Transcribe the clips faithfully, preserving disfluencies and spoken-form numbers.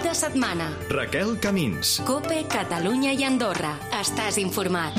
Cap de setmana. Raquel Camins. COPE, Catalunya i Andorra. Estàs informat.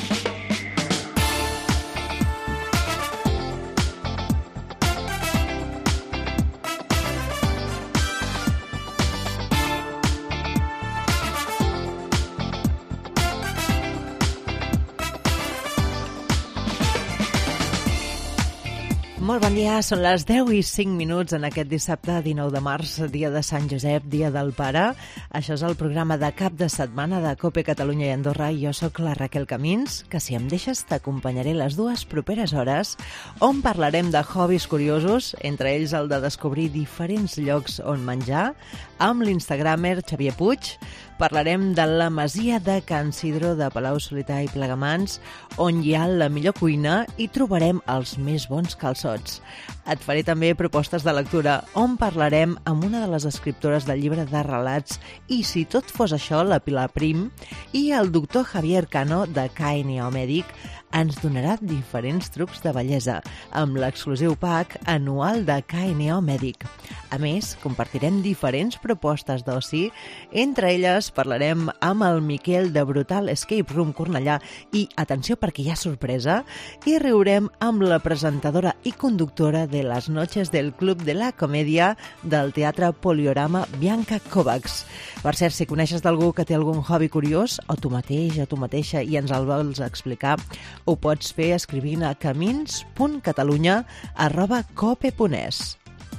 Molt bon dia, són les deu i cinc minuts en aquest dissabte dinou de març, dia de Sant Josep, dia del Pare. Això és el programa de cap de setmana de COPE Catalunya i Andorra i jo sóc la Raquel Camins, que si em deixes t'acompanyaré les dues properes hores on parlarem de hobbies curiosos, entre ells el de descobrir diferents llocs on menjar, amb l'instagramer Xavier Puig. Parlarem de la masia de Can Sidro de Palau-solità i Plegamans, on hi ha la millor cuina i trobarem els més bons calçots. Et faré també propostes de lectura, on parlarem amb una de les escriptores del llibre de relats I si tot fos això, la Pilar Prim, i el doctor Javier Cano de K N O Mèdic ens donarà diferents trucs de bellesa amb l'exclusiu pack anual de K N O Mèdic. A més, compartirem diferents propostes d'oci, entre elles parlarem amb el Miquel de Brutal Escape Room Cornellà i, atenció perquè hi ha sorpresa, i riurem amb la presentadora i conductora de les noches del Club de la Comèdia del Teatre Poliorama, Bianca Kovacs. Per cert, si coneixes d'algú que té algun hobby curiós, o tu mateix o tu mateixa, i ens el vols explicar, ho pots fer escrivint a camins punt catalunya arroba cope punt es.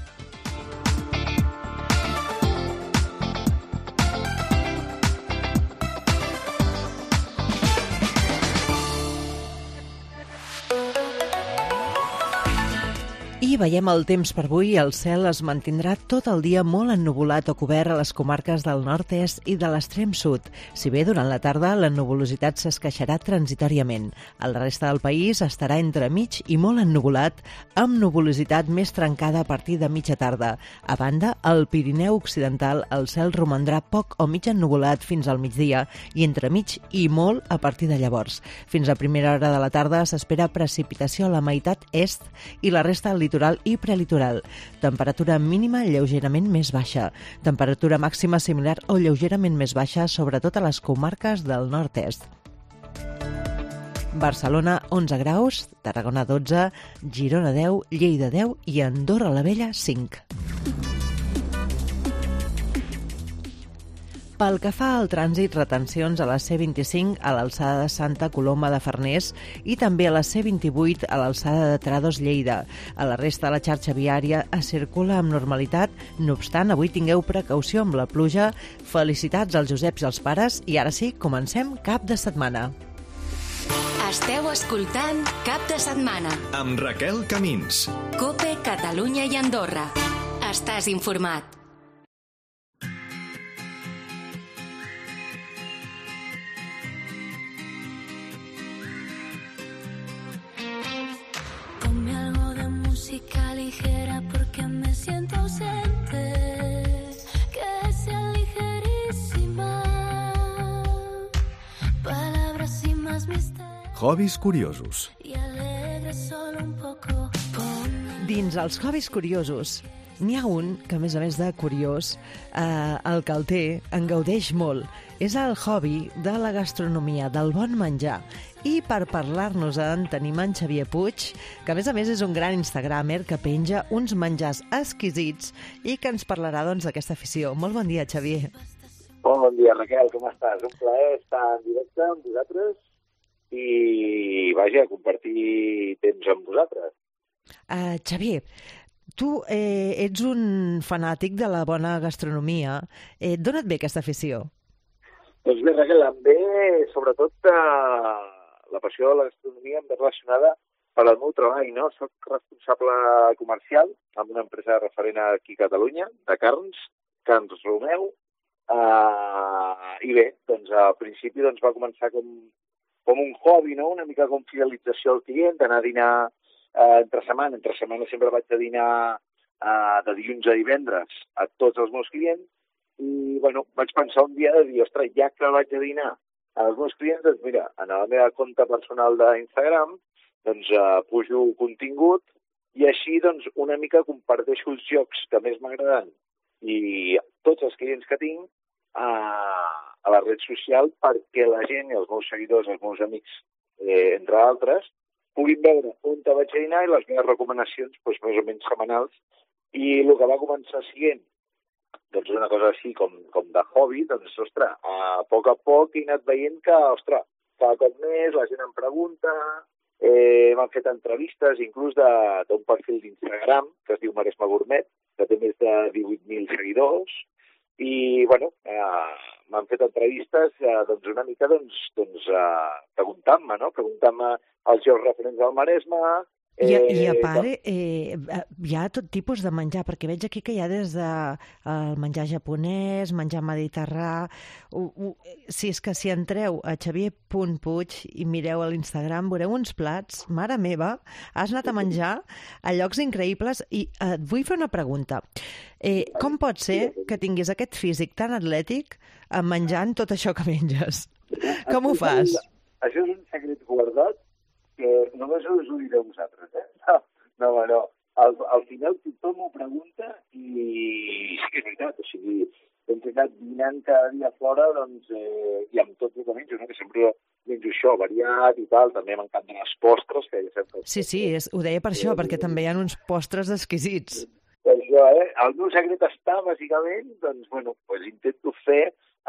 I veiem el temps per avui. El cel es mantindrà tot el dia molt ennuvolat o cobert a les comarques del nord-est i de l'extrem sud. Si bé durant la tarda la nuvolositat s'esqueixarà transitòriament. A la resta del país estarà entre mig i molt ennuvolat, amb nuvolositat més trencada a partir de mitja tarda. A banda, al Pirineu Occidental el cel romandrà poc o mig ennuvolat fins al migdia i entre mig i molt a partir de llavors. Fins a primera hora de la tarda s'espera precipitació a la meitat est i la resta al litoral i prelitoral. Temperatura mínima lleugerament més baixa. Temperatura màxima similar o lleugerament més baixa, sobretot a les comarques del nord-est. Barcelona, onze graus, Tarragona, dotze, Girona, deu, Lleida, deu i Andorra la Vella, cinc. Pel que fa al trànsit, retencions a la C vint-i-cinc a l'alçada de Santa Coloma de Farners i també a la C vint-i-vuit a l'alçada de Trados, Lleida. A la resta de la xarxa viària es circula amb normalitat, no obstant, avui tingueu precaució amb la pluja. Felicitats als Joseps i als pares i ara sí, comencem cap de setmana. Esteu escoltant Cap de Setmana amb Raquel Camins. COPE, Catalunya i Andorra. Estàs informat. Música ligera porque me siento ausente, que sea ligerísima, palabras sin más misterio. Hobbies curiosos. Y alegre solo un poco. Dins els hobbies curiosos, n'hi ha un que, a més a més de curiós, eh, el que el té en gaudeix molt. És el hobby de la gastronomia, del bon menjar. I per parlar-nos-en tenim en Xavier Puig, que a més a més és un gran instagramer que penja uns menjars exquisits i que ens parlarà doncs d'aquesta afició. Molt bon dia, Xavier. Bon dia, Raquel, com estàs? Un plaer estar en directe amb vosaltres i, vaja, compartir temps amb vosaltres. Uh, Xavier, tu eh, ets un fanàtic de la bona gastronomia. Eh, D'on et ve aquesta afició? Doncs bé, Raquel, em ve sobretot eh, la passió de la gastronomia em ve relacionada per al meu treball, no? Soc responsable comercial amb una empresa referent aquí a Catalunya, de carns, Carns Romeu, eh, i bé, doncs al principi doncs, va començar com, com un hobby, no? Una mica com fidelització al client, d'anar a dinar eh, entre setmana. Entre setmana sempre vaig a dinar eh, de dilluns a divendres a tots els meus clients. I, bueno, vaig pensar un dia de dir, ostres, ja que vaig a dinar als meus clients, doncs mira, en la meva compte personal d'Instagram, doncs eh, pujo contingut i així, doncs, una mica comparteixo els jocs que més m'agraden i tots els clients que tinc a, a la red social perquè la gent i els meus seguidors, els meus amics, eh, entre altres, puguin veure on te vaig a dinar i les meves recomanacions, doncs, més o menys setmanals. I el que va començar sent doncs una cosa així com, com de hobby, doncs, ostres, a poc a poc he anat veient que, ostres, cada cop més la gent em pregunta, eh, m'han fet entrevistes, inclús d'un perfil d'Instagram que es diu Maresme Gourmet, que té més de divuit mil seguidors, i, bueno, eh, m'han fet entrevistes eh, doncs una mica doncs, doncs, eh, preguntant-me, no? Preguntant-me els llocs referents al Maresme. I, a, I a part, eh, hi ha tot tipus de menjar, perquè veig aquí que hi ha des de el menjar japonès, menjar mediterrà... Uh, uh, si és que si entreu a xavier punt puig i mireu a l'Instagram, veureu uns plats, mare meva, has anat a menjar a llocs increïbles i eh, et vull fer una pregunta. Eh, com pot ser que tinguis aquest físic tan atlètic menjant tot això que menges? Com ho fas? Això és un secret guardat que només us ho direu vosaltres, eh? No, no, no. Al, al final tothom m'ho pregunta i sí que és veritat, o sigui, hem anat dinant cada dia fora, doncs, eh, i amb tot el que menjo, no? Que sempre menjo això, variat i tal, també m'encanten les postres, que ja sempre... Sí, sí, és, ho deia per això, perquè també hi ha uns postres exquisits. Per això, eh? El meu secret està, bàsicament, doncs, bueno, pues intento fer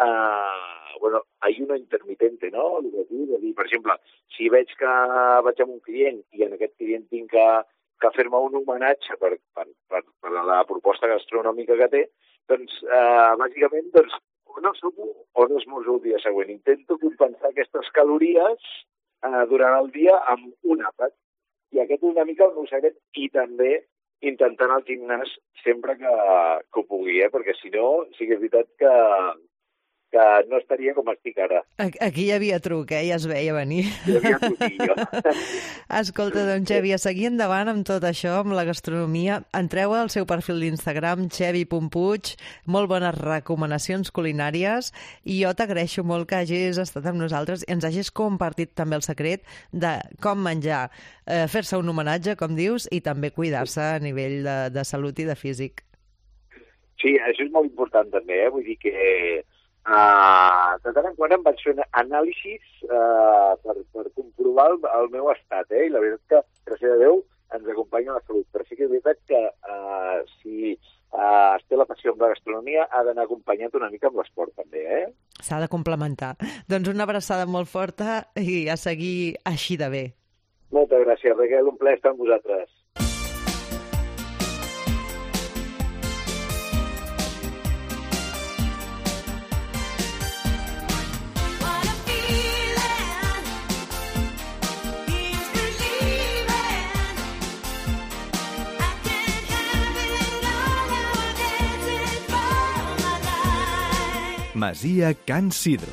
Uh, bueno, ayuno intermitente, no? De dir, per exemple, si veig que vaig amb un client i en aquest client tinc que, que fer-me un homenatge per, per, per, per la proposta gastronòmica que té, doncs, uh, bàsicament, doncs, o no sopo o no esmorzo el dia següent. Intento compensar aquestes calories uh, durant el dia amb un àpat. I aquest és una mica el meu secret, i també intentant al gimnàs sempre que, que ho pugui, eh? Perquè si no, sí que és veritat que que no estaria com estic ara. Aquí hi havia truc, eh? Ja es veia venir. Hi havia truquillo. Escolta, doncs, Xevi, a seguir endavant amb tot això, amb la gastronomia. Entreu al seu perfil d'Instagram, xevi punt puig, molt bones recomanacions culinàries, i jo t'agraeixo molt que hagis estat amb nosaltres i ens hagis compartit també el secret de com menjar, eh, fer-se un homenatge, com dius, i també cuidar-se a nivell de, de salut i de físic. Sí, això és molt important també, eh? Vull dir que Uh, de tant en quant em vaig fer anàlisis uh, per, per comprovar el, el meu estat, eh? I la veritat que, gràcies a Déu, ens acompanya la salut. Però sí que és veritat que uh, si uh, es té la passió amb la gastronomia, ha d'anar acompanyat una mica amb l'esport també, eh? S'ha de complementar. Doncs una abraçada molt forta i a seguir així de bé. Moltes gràcies, Raquel, un plaer estar amb vosaltres. Masia Can Sidro.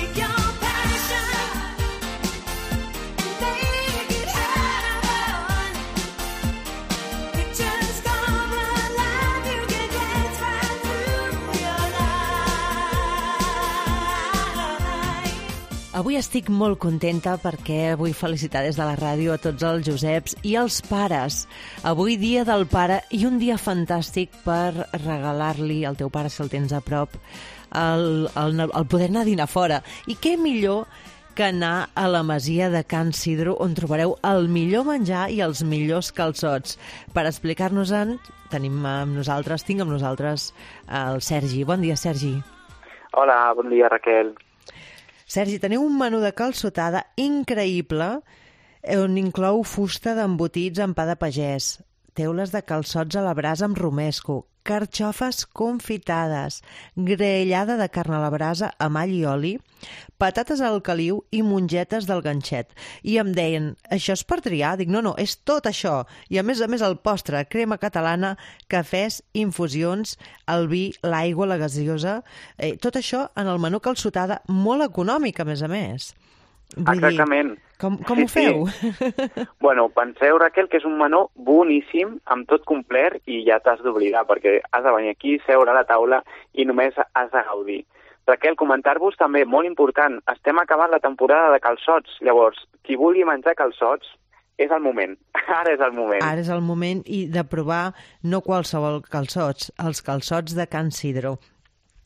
Avui estic molt contenta perquè vull felicitar des de la ràdio a tots els Joseps i els pares. Avui dia del pare i un dia fantàstic per regalar-li al teu pare, si el tens a prop, el, el, el poder anar a dinar fora. I què millor que anar a la Masia de Can Sidro, on trobareu el millor menjar i els millors calçots. Per explicar-nos-en, tenim amb nosaltres, tinc amb nosaltres el Sergi. Bon dia, Sergi. Hola, bon dia, Raquel. Sergi, teniu un menú de calçotada increïble on inclou fusta d'embotits amb pa de pagès, teules de calçots a la brasa amb romesco, carxofes confitades, graellada de carn a la brasa amb all i oli, patates al caliu i mongetes del ganxet. I em deien, això és per triar? Dic, no, no, és tot això. I a més a més el postre, crema catalana, cafès, infusions, el vi, l'aigua, la gaseosa, eh, tot això en el menú calçotada, molt econòmic, a més a més. Vull Exactament. Dir, com com sí, ho feu? Sí. Bueno, penseu, Raquel, que és un menú boníssim, amb tot complet, i ja t'has d'oblidar, perquè has de venir aquí, seure a la taula i només has de gaudir. Raquel, comentar-vos també, molt important, estem acabant la temporada de calçots, llavors, qui vulgui menjar calçots, és el moment, ara és el moment. Ara és el moment i de provar no qualsevol calçots, els calçots de Can Sidro.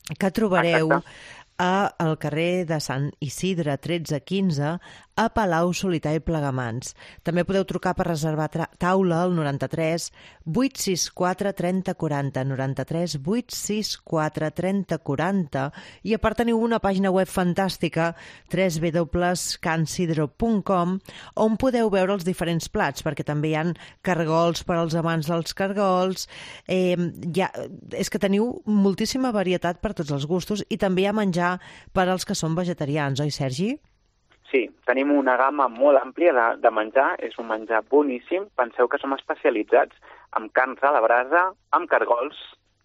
que trobareu Exacte. a al carrer de Sant Isidre tretze quinze a Palau Solità i Plegamans. També podeu trucar per reservar taula al noranta-tres vuit sis quatre trenta quaranta, noranta-tres vuit sis quatre trenta quaranta, i a part teniu una pàgina web fantàstica, w w w punt can sidro punt com, on podeu veure els diferents plats, perquè també hi ha cargols per als amants dels cargols. Eh, ja, és que teniu moltíssima varietat per tots els gustos, i també hi ha menjar per als que són vegetarians, oi, Sergi? Sí, tenim una gamma molt àmplia de, de menjar, és un menjar boníssim. Penseu que som especialitzats en carns a la brasa, amb cargols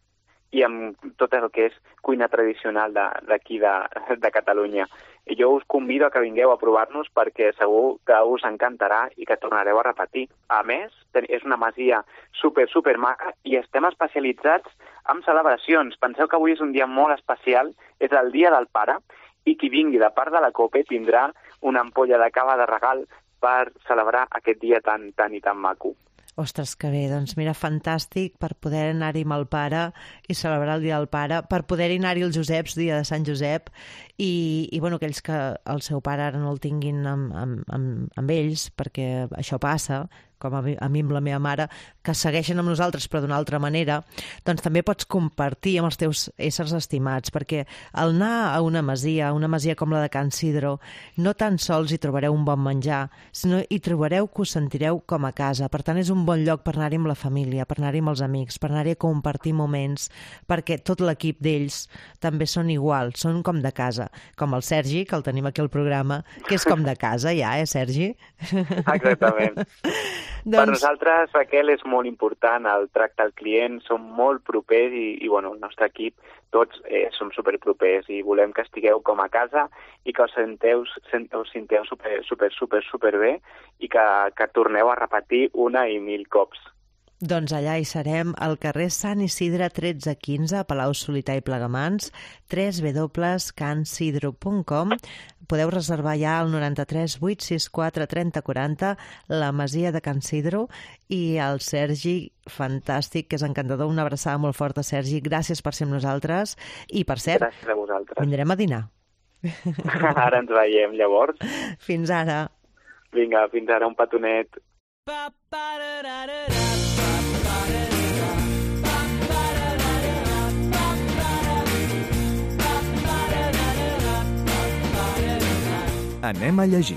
i amb tot el que és cuina tradicional d'aquí de, de, de Catalunya. I jo us convido a que vingueu a provar-nos perquè segur que us encantarà i que tornareu a repetir. A més, és una masia super, super maca i estem especialitzats en celebracions. Penseu que avui és un dia molt especial, és el Dia del Pare, i qui vingui de part de la COPE tindrà una ampolla de cava de regal per celebrar aquest dia tan, tan i tan maco. Ostres, que bé, doncs mira, fantàstic per poder anar-hi amb el pare i celebrar el Dia del Pare, per poder-hi anar-hi el Joseps, dia de Sant Josep, i, i bueno, aquells que el seu pare ara no el tinguin amb, amb, amb, amb ells, perquè això passa, com a mi, a mi amb la meva mare, que segueixen amb nosaltres però d'una altra manera, doncs també pots compartir amb els teus éssers estimats, perquè al anar a una masia, una masia com la de Can Sidro, no tan sols hi trobareu un bon menjar, sinó hi trobareu que us sentireu com a casa. Per tant, és un bon lloc per anar-hi amb la família, per anar-hi amb els amics, per anar-hi a compartir moments, perquè tot l'equip d'ells també són iguals, són com de casa, com el Sergi, que el tenim aquí al programa, que és com de casa ja, eh, Sergi? Exactament. Doncs... Per nosaltres, Raquel, és molt important el tracte al client, som molt propers i, i bueno, el nostre equip, tots eh, som superpropers i volem que estigueu com a casa i que us senteu, sent, us sinteu super, super, super, super bé i que, que torneu a repetir una i mil cops. Doncs allà hi serem, al carrer Sant Isidre tretze quinze, a Palau Solità i Plegamans, w w w punt can sidro punt com. Podeu reservar ja al noranta-tres vuit sis quatre trenta quaranta, la masia de Can Sidro, i el Sergi, fantàstic, que és encantador. Una abraçada molt forta, Sergi. Gràcies per ser amb nosaltres. I, per cert, gràcies a vosaltres. Vindrem a dinar. Ara ens veiem, llavors. Fins ara. Vinga, fins ara, un petonet. Anem a llegir.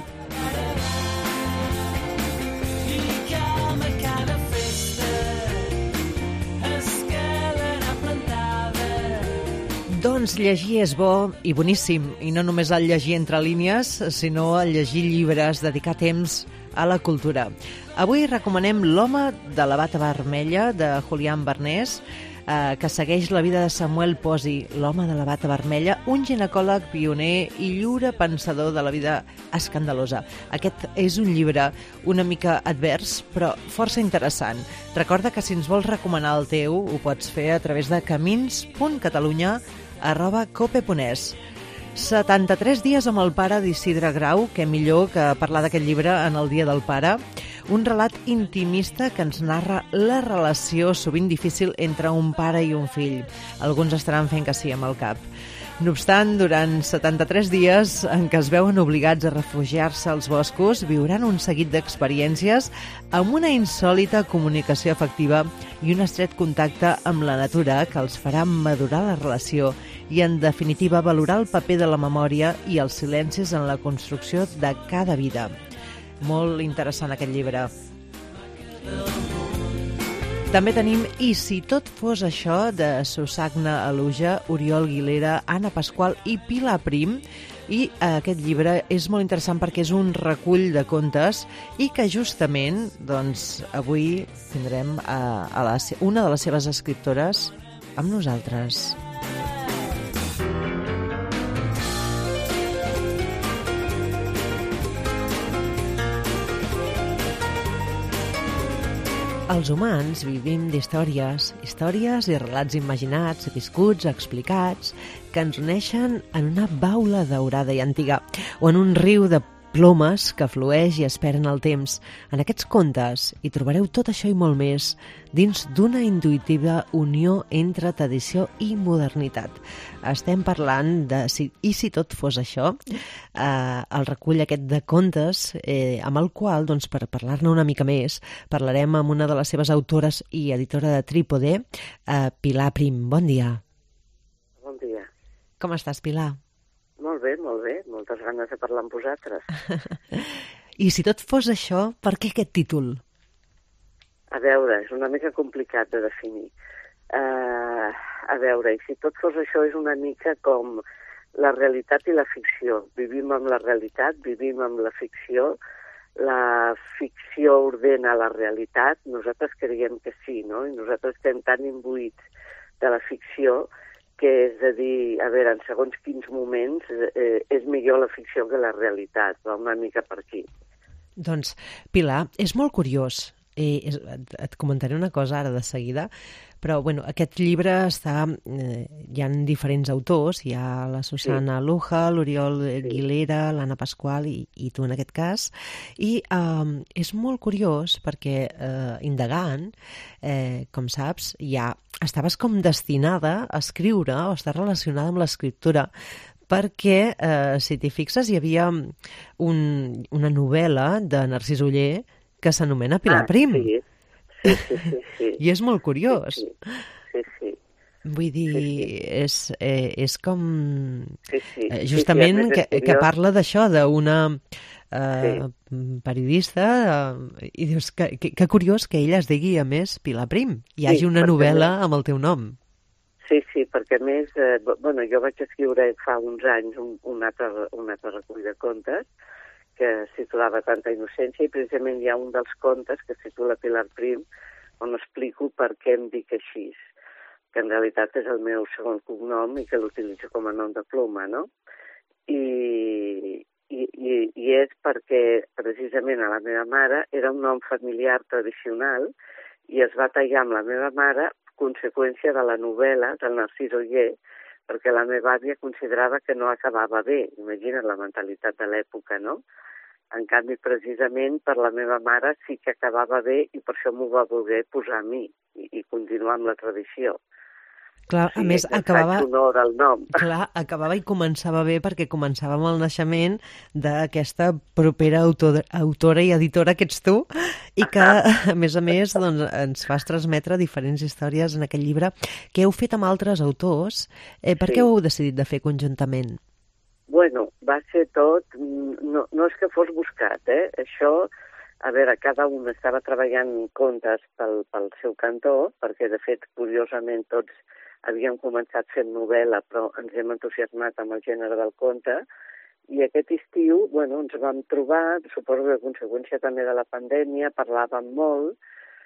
Doncs llegir és bo i boníssim, i no només el llegir entre línies, sinó el llegir llibres, dedicar temps a la cultura. Avui recomanem L'home de la bata vermella, de Julián Barnés, eh, que segueix la vida de Samuel Posi, l'home de la bata vermella, un ginecòleg pioner i lliure pensador de la vida escandalosa. Aquest és un llibre una mica advers, però força interessant. Recorda que si ens vols recomanar el teu, ho pots fer a través de camins punt catalunya arroba cope punt es. setanta-tres dies amb el pare d'Isidre Grau, que millor que parlar d'aquest llibre en el Dia del Pare. Un relat intimista que ens narra la relació sovint difícil entre un pare i un fill. Alguns estaran fent que sí amb el cap. No obstant, durant setanta-tres dies en què es veuen obligats a refugiar-se als boscos, viuran un seguit d'experiències amb una insòlita comunicació afectiva i un estret contacte amb la natura que els farà madurar la relació i, en definitiva, valorar el paper de la memòria i els silencis en la construcció de cada vida. Molt interessant aquest llibre. També tenim I si tot fos això, de Susagna Aluja, Oriol Guilera, Anna Pasqual i Pilar Prim. I aquest llibre és molt interessant perquè és un recull de contes i que justament doncs, avui tindrem a, a la, una de les seves escriptores amb nosaltres. Els humans vivim d'històries, històries i relats imaginats, viscuts, explicats, que ens uneixen en una baula daurada i antiga o en un riu de plomes que flueix i esperen el temps. En aquests contes hi trobareu tot això i molt més dins d'una intuïtiva unió entre tradició i modernitat. Estem parlant de si, I si tot fos això, eh, el recull aquest de contes, eh, amb el qual, doncs, per parlar-ne una mica més, parlarem amb una de les seves autores i editora de Trípode, eh, Pilar Prim. Bon dia. Bon dia. Com estàs, Pilar? Molt bé, molt bé. Moltes ganes de parlar amb vosaltres. I si tot fos això, per què aquest títol? A veure, és una mica complicat de definir. Uh, a veure, i si tot fos això és una mica com la realitat i la ficció. Vivim amb la realitat, vivim amb la ficció, la ficció ordena la realitat, nosaltres creiem que sí, no? I nosaltres estem tan imbuïts de la ficció que és a dir, a veure, en segons quins moments eh, és millor la ficció que la realitat, va una mica per aquí. Doncs, Pilar, és molt curiós. Eh, és, et, et comentaré una cosa ara de seguida, però bueno, aquest llibre està... Eh, hi ha diferents autors, hi ha la Susana sí. Luja, l'Oriol sí. Guilera, l'Anna Pasqual i, i tu en aquest cas, i eh, és molt curiós perquè eh, indagant, eh, com saps, ja estaves com destinada a escriure o estar relacionada amb l'escriptura, perquè, eh, si t'hi fixes, hi havia un, una novel·la de Narcís Oller que s'anomena Pilar ah, Prim. Sí. Sí, sí, sí, sí. I és molt curiós. Sí, sí. sí. Vull dir, sí, sí. És, eh, és com... Sí, sí. Eh, justament sí, sí, que, que parla d'això, d'una eh, sí. periodista, eh, i dius que, que, que curiós que ella es digui, a més, Pilar Prim. Hi hagi sí, una novel·la més... amb el teu nom. Sí, sí, perquè a més, eh, bueno, jo vaig escriure fa uns anys un, un, altre, un altre recull de contes, que es titulava Tanta innocència, i precisament hi ha un dels contes que es titula Pilar Prim, on explico per què em dic així, que en realitat és el meu segon cognom i que l'utilitzo com a nom de ploma, no? I, i, i, i és perquè precisament a la meva mare era un nom familiar tradicional i es va tallar amb la meva mare conseqüència de la novel·la del Narcís Oller, perquè la meva àvia considerava que no acabava bé. Imagina't la mentalitat de l'època, no? En canvi, precisament, per la meva mare sí que acabava bé i per això m'ho va voler posar a mi i, i continuar amb la tradició. Clar, a sí, més, acabava... faig honor al nom. Clar, acabava i començava bé perquè començava amb el naixement d'aquesta propera autor, autora i editora que ets tu i que, a més a més, doncs, ens fas transmetre diferents històries en aquest llibre que heu fet amb altres autors. Eh, per sí. què ho heu decidit de fer conjuntament? Bueno, va ser tot... No, no és que fos buscat, eh? Això, a veure, cada un estava treballant contes pel, pel seu cantó, perquè, de fet, curiosament, tots havíem començat fent novel·la, però ens hem entusiasmat amb el gènere del conte, i aquest estiu, bueno, ens vam trobar, suposo que a conseqüència també de la pandèmia, parlàvem molt,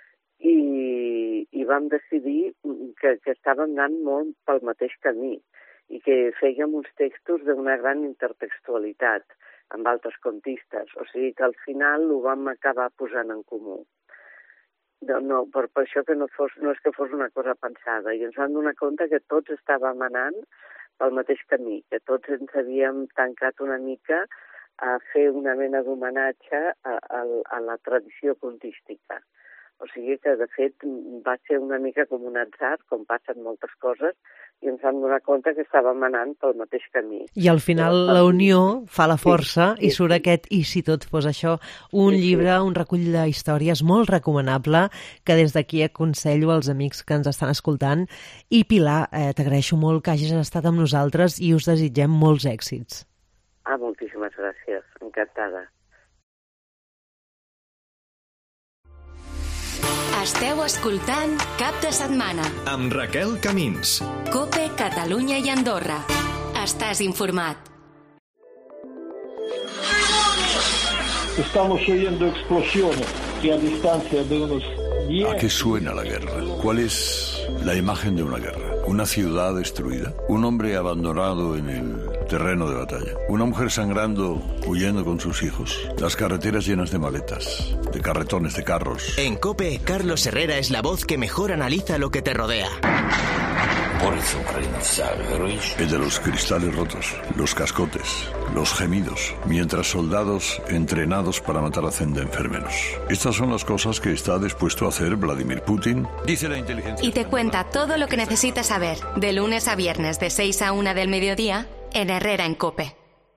i, i vam decidir que, que estàvem anant molt pel mateix camí, i que fèiem uns textos d'una gran intertextualitat amb altres contistes, o sigui que al final ho vam acabar posant en comú. No, no per, per això que no, fos, no és que fos una cosa pensada, i ens vam donar compte que tots estàvem anant pel mateix camí, que tots ens havíem tancat una mica a fer una mena d'homenatge a, a, a la tradició contística. O sigui que, de fet, va ser una mica com un atzar, com passen moltes coses, i ens vam donar compte que estàvem anant pel mateix camí. I al final Però, la unió fa la força sí, sí, i surt sí. aquest I si tot fos això, un sí, llibre, sí. un recull de històries molt recomanable que des d'aquí aconsello als amics que ens estan escoltant. I Pilar, eh, t'agraeixo molt que hagis estat amb nosaltres i us desitgem molts èxits. Ah, moltíssimes gràcies, encantada. Esteu escoltant Cap de Setmana amb Raquel Camins. COPE Catalunya i Andorra. Estàs informat. Estamos oyendo explosiones que a distancia de unos diez... ¿A qué suena la guerra? ¿Cuál es la imagen de una guerra? ¿Una ciudad destruida? ¿Un hombre abandonado en el terreno de batalla? ¿Una mujer sangrando, huyendo con sus hijos? Las carreteras llenas de maletas, de carretones, de carros. En COPE, Carlos Herrera es la voz que mejor analiza lo que te rodea. El de los cristales rotos, los cascotes, los gemidos, mientras soldados entrenados para matar hacen de enfermeros. Estas son las cosas que está dispuesto a hacer Vladimir Putin, dice la inteligencia. Y te cuenta todo lo que necesitas saber, de lunes a viernes de seis a una del mediodía, en Herrera en COPE.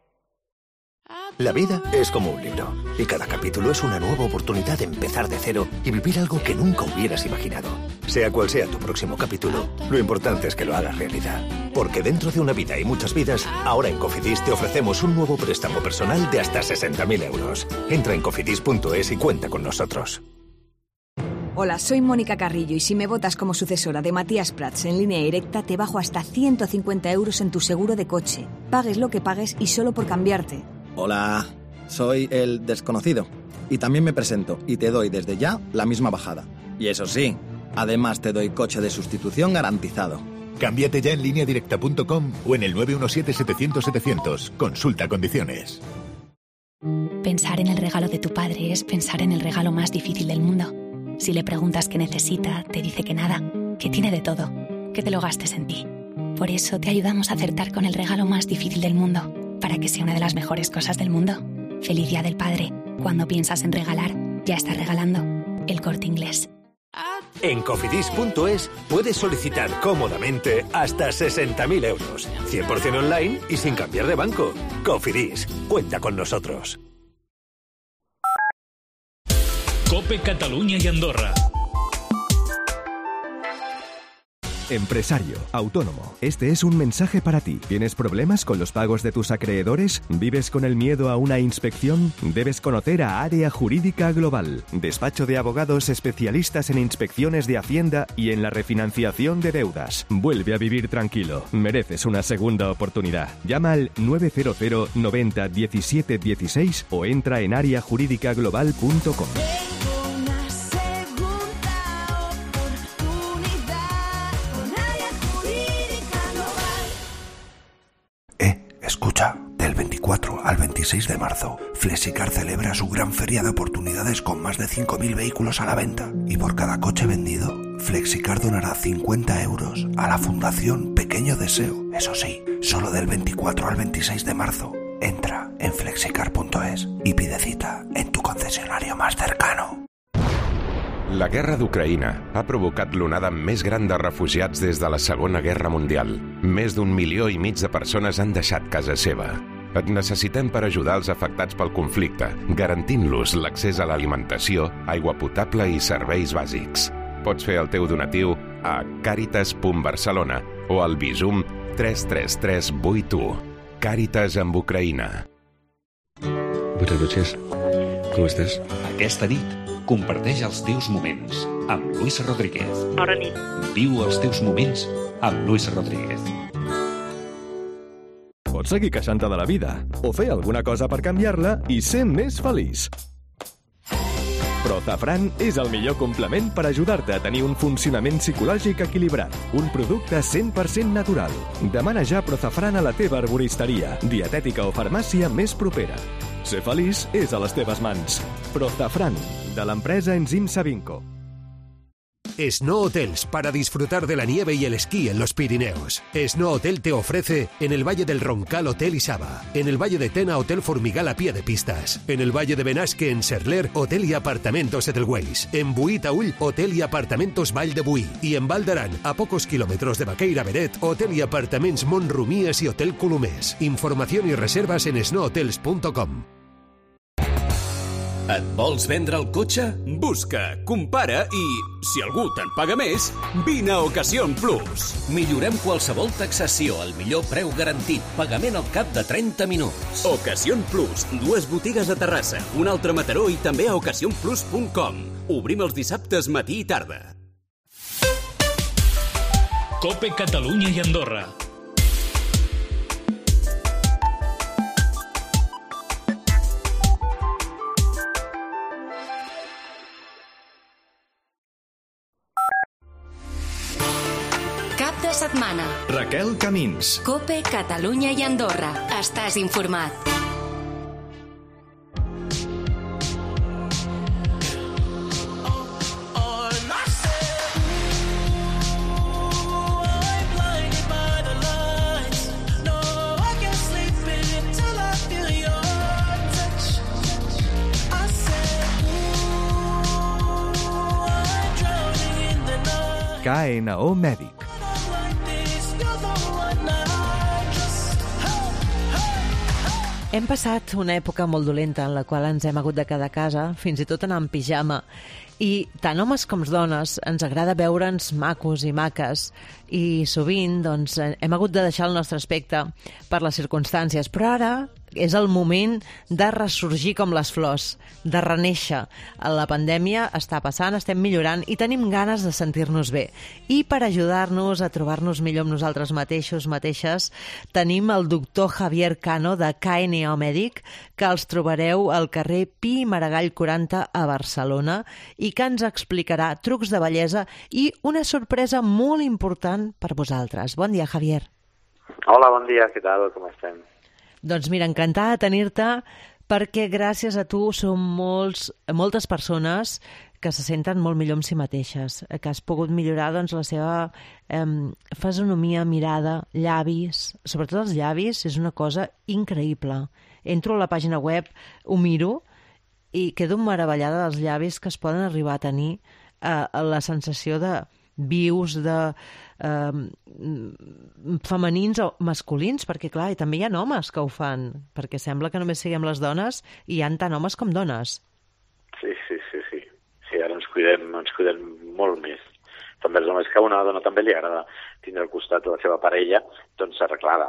La vida es como un libro, y cada capítulo es una nueva oportunidad de empezar de cero y vivir algo que nunca hubieras imaginado. Sea cual sea tu próximo capítulo, lo importante es que lo hagas realidad. Porque dentro de una vida y muchas vidas, ahora en Cofidis te ofrecemos un nuevo préstamo personal de hasta sesenta mil euros. Entra en cofidis punto es y cuenta con nosotros. Hola, soy Mónica Carrillo y si me votas como sucesora de Matías Prats en Línea Directa te bajo hasta ciento cincuenta euros en tu seguro de coche. Pagues lo que pagues y solo por cambiarte. Hola, soy el desconocido y también me presento y te doy desde ya la misma bajada. Y eso sí, además te doy coche de sustitución garantizado. Cámbiate ya en línea directa punto com o en el nueve uno siete setecientos setecientos. Consulta condiciones. Pensar en el regalo de tu padre es pensar en el regalo más difícil del mundo. Si le preguntas qué necesita, te dice que nada, que tiene de todo, que te lo gastes en ti. Por eso te ayudamos a acertar con el regalo más difícil del mundo, para que sea una de las mejores cosas del mundo. Feliz Día del Padre. Cuando piensas en regalar, ya estás regalando. El Corte Inglés. En cofidis punto es puedes solicitar cómodamente hasta sesenta mil euros, cien por ciento online y sin cambiar de banco. Cofidis, cuenta con nosotros. COPE Cataluña y Andorra. Empresario, autónomo, este es un mensaje para ti. ¿Tienes problemas con los pagos de tus acreedores? ¿Vives con el miedo a una inspección? Debes conocer a Área Jurídica Global, despacho de abogados especialistas en inspecciones de Hacienda y en la refinanciación de deudas. Vuelve a vivir tranquilo. Mereces una segunda oportunidad. Llama al nueve cero cero noventa diecisiete dieciséis o entra en área jurídica global punto com. Escucha, del veinticuatro al veintiséis de marzo, Flexicar celebra su gran feria de oportunidades con más de cinco mil vehículos a la venta. Y por cada coche vendido, Flexicar donará cincuenta euros a la Fundación Pequeño Deseo. Eso sí, solo del veinticuatro al veintiséis de marzo. Entra en flexicar punto es y pide cita en tu concesionario más cercano. La guerra d'Ucraïna ha provocat l'onada més gran de refugiats des de la Segona Guerra Mundial. Més d'un milió i mig de persones han deixat casa seva. Et necessitem per ajudar els afectats pel conflicte, garantint-los l'accés a l'alimentació, aigua potable i serveis bàsics. Pots fer el teu donatiu a càritas punt barcelona o al Bizum tres tres tres vuit u. Càritas amb Ucraïna. Buenas noches. ¿Cómo estás? Aquesta nit comparteix els teus moments amb Luis Rodríguez. Bona nit. Viu els teus moments amb Luis Rodríguez. Pots seguir queixant-te de la vida o fer alguna cosa per canviar-la i ser més feliç. Prozafran és el millor complement per ajudar-te a tenir un funcionament psicològic equilibrat. Un producte cent per cent natural. Demana ja Prozafran a la teva arboristeria, dietètica o farmàcia més propera. Ser feliç és a les teves mans. Prozafran, de l'empresa Enzim Savinco. Snow Hotels, para disfrutar de la nieve y el esquí en los Pirineos. Snow Hotel te ofrece en el Valle del Roncal Hotel Isaba, en el Valle de Tena Hotel Formigal a pie de pistas, en el Valle de Benasque en Serler Hotel y Apartamentos Edelweiss, en Buí Taüll Hotel y Apartamentos Vall de Buí y en Val d'Aran, a pocos kilómetros de Baqueira Beret, Hotel y Apartaments Montrumies y Hotel Colomers. Información y reservas en snow hotels punto com. Et vols vendre el cotxe? Busca, compara i, si algú te'n paga més, vine a Ocasión Plus. Millorem qualsevol taxació al millor preu garantit, pagament al cap de trenta minuts. Ocasión Plus, dues botigues a Terrassa, un altre a Mataró i també a ocasión plus punt com. Obrim els dissabtes matí i tarda. COPE Catalunya i Andorra. Cap de setmana. Raquel Camins. COPE Catalunya i Andorra. Estàs informat. K N O Mèdic. Hem passat una època molt dolenta en la qual ens hem hagut de quedar a casa, fins i tot anar en pijama. I tant homes com dones ens agrada veure'ns macos i maques i sovint doncs, hem hagut de deixar el nostre aspecte per les circumstàncies. Però ara és el moment de ressorgir com les flors, de renéixer. La pandèmia està passant, estem millorant i tenim ganes de sentir-nos bé. I per ajudar-nos a trobar-nos millor amb nosaltres mateixos, mateixes, tenim el doctor Javier Cano de K N O Mèdic, que els trobareu al carrer Pi i Maragall quaranta a Barcelona i que ens explicarà trucs de bellesa i una sorpresa molt important per vosaltres. Bon dia, Javier. Hola, bon dia, què tal? Com estem? Doncs mira, encantada de tenir-te perquè gràcies a tu som molts, moltes persones que se senten molt millor amb si mateixes, que has pogut millorar doncs, la seva eh, fisonomia, mirada, llavis, sobretot els llavis, és una cosa increïble. Entro a la pàgina web, ho miro i quedo meravellada dels llavis que es poden arribar a tenir, eh, la sensació de vius, de eh, femenins o masculins, perquè clar, i també hi ha homes que ho fan, perquè sembla que només siguem les dones i hi ha tant homes com dones. Sí, sí, sí, sí. Sí, ara ens cuidem, ens cuidem molt més. També els homes que a una dona també li agrada tindre al costat de la seva parella, doncs arreglada.